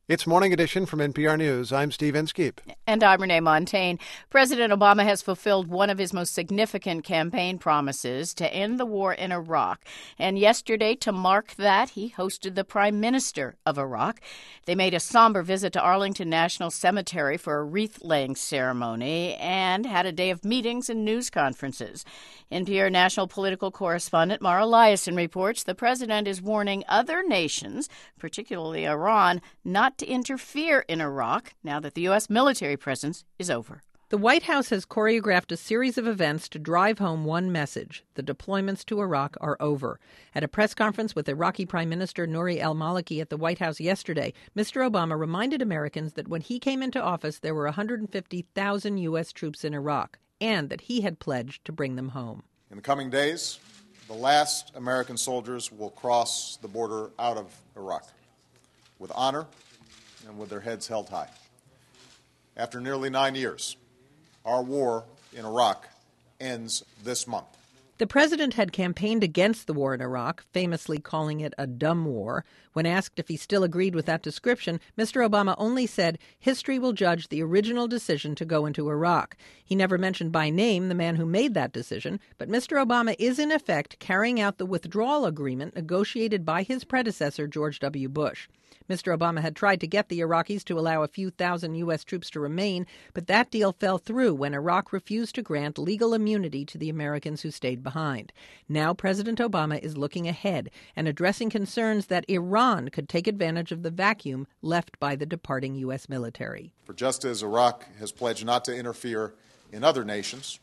It's Morning Edition from NPR News. I'm Steve Inskeep. And I'm Renee Montagne. President Obama has fulfilled one of his most significant campaign promises to end the war in Iraq. And yesterday, to mark that, he hosted the Prime Minister of Iraq. They made a somber visit to Arlington National Cemetery for a wreath-laying ceremony and had a day of meetings and news conferences. NPR national political correspondent Mara Liasson reports the president is warning other nations, particularly Iran, not to interfere in Iraq now that the U.S. military presence is over. The White House has choreographed a series of events to drive home one message: the deployments to Iraq are over. At a press conference with Iraqi Prime Minister Nouri al-Maliki at the White House yesterday, Mr. Obama reminded Americans that when he came into office, there were 150,000 U.S. troops in Iraq, and that he had pledged to bring them home. In the coming days, the last American soldiers will cross the border out of Iraq with honor and with their heads held high. After nearly 9 years, our war in Iraq ends this month. The president had campaigned against the war in Iraq, famously calling it a dumb war. When asked if he still agreed with that description, Mr. Obama only said history will judge the original decision to go into Iraq. He never mentioned by name the man who made that decision, but Mr. Obama is in effect carrying out the withdrawal agreement negotiated by his predecessor, George W. Bush. Mr. Obama had tried to get the Iraqis to allow a few thousand U.S. troops to remain, but that deal fell through when Iraq refused to grant legal immunity to the Americans who stayed behind. Now President Obama is looking ahead and addressing concerns that Iran could take advantage of the vacuum left by the departing U.S. military. For just as Iraq has pledged not to interfere in other nations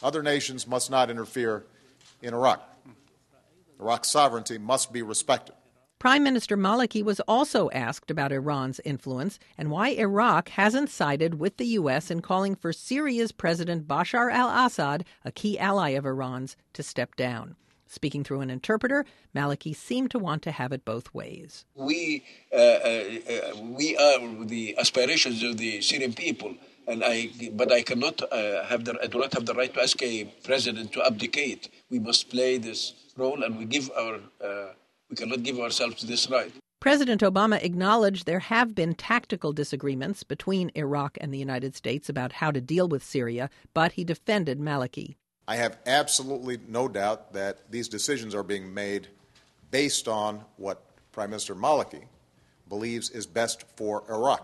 must not interfere in Iraq. Iraq's sovereignty must be respected. Prime Minister Maliki was also asked about Iran's influence and why Iraq hasn't sided with the U.S. in calling for Syria's President Bashar al-Assad, a key ally of Iran's, to step down. Speaking through an interpreter, Maliki seemed to want to have it both ways. We are the aspirations of the Syrian people, but I cannot I do not have the right to ask a president to abdicate. We must play this role, and we cannot give ourselves this right. President Obama acknowledged there have been tactical disagreements between Iraq and the United States about how to deal with Syria, but he defended Maliki. I have absolutely no doubt that these decisions are being made based on what Prime Minister Maliki believes is best for Iraq,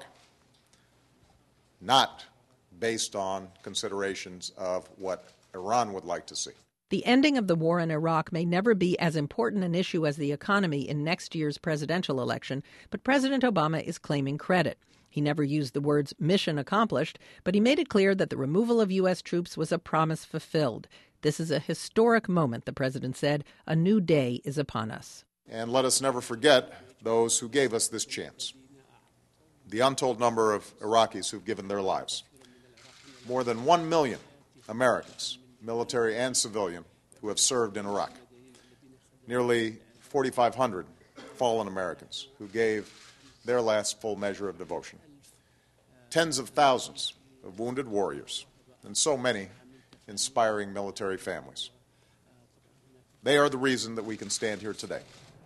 not based on considerations of what Iran would like to see. The ending of the war in Iraq may never be as important an issue as the economy in next year's presidential election, but President Obama is claiming credit. He never used the words mission accomplished, but he made it clear that the removal of U.S. troops was a promise fulfilled. This is a historic moment, the president said. A new day is upon us. And let us never forget those who gave us this chance. The untold number of Iraqis who've given their lives. More than 1 million Americans, military and civilian, who have served in Iraq. Nearly 4,500 fallen Americans who gave their last full measure of devotion. Tens of thousands of wounded warriors, and so many inspiring military families. They are the reason that we can stand here today.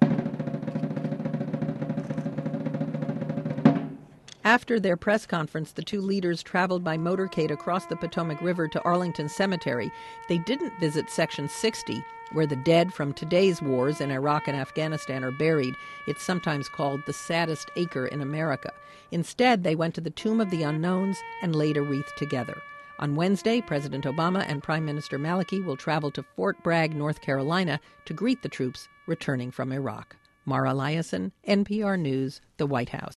After their press conference, the two leaders traveled by motorcade across the Potomac River to Arlington Cemetery. They didn't visit Section 60, where the dead from today's wars in Iraq and Afghanistan are buried. It's sometimes called the saddest acre in America. Instead, they went to the Tomb of the Unknowns and laid a wreath together. On Wednesday, President Obama and Prime Minister Maliki will travel to Fort Bragg, North Carolina, to greet the troops returning from Iraq. Mara Liasson, NPR News, the White House.